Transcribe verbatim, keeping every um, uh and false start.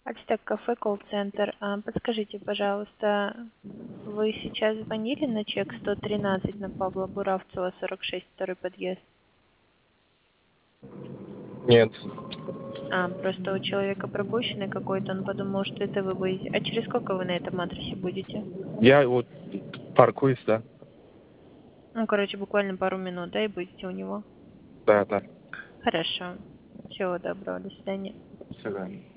Альстек кафе, колл-центр. А, подскажите, пожалуйста, вы сейчас звонили на чек сто тринадцать на Павла Буравцева, сорок шесть, второй подъезд? Нет. А, просто у человека пропущенный какой-то, он подумал, что это вы будете. А через сколько вы на этом адресе будете? Я вот паркуюсь, да. Ну, короче, буквально пару минут, да, и будете у него? Да, да. Хорошо. Всего доброго, до свидания. До свидания.